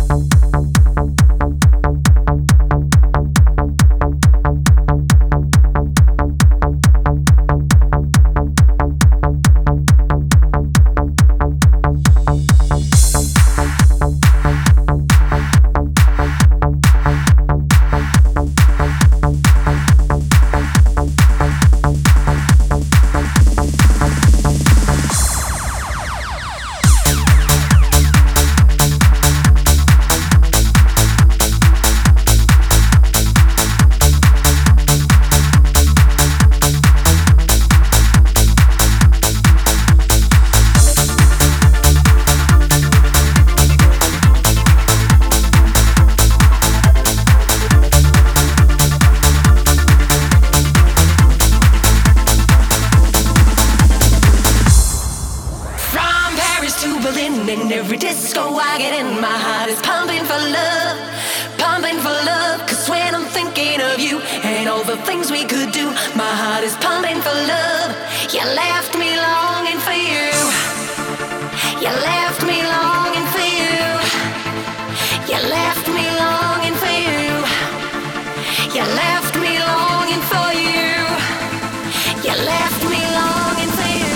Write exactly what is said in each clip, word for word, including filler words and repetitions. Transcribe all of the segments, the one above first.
In every disco I get in, my heart is pumping for love, pumping for love. Cause when I'm thinking of you and all the things we could do, my heart is pumping for love. You left me longing for you. You left me longing for you. You left me longing for you. You left me longing for you. You left me longing for you.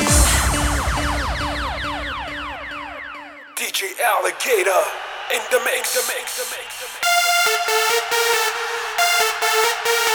D J Alligator in the mix, the mix, the mix, the mix.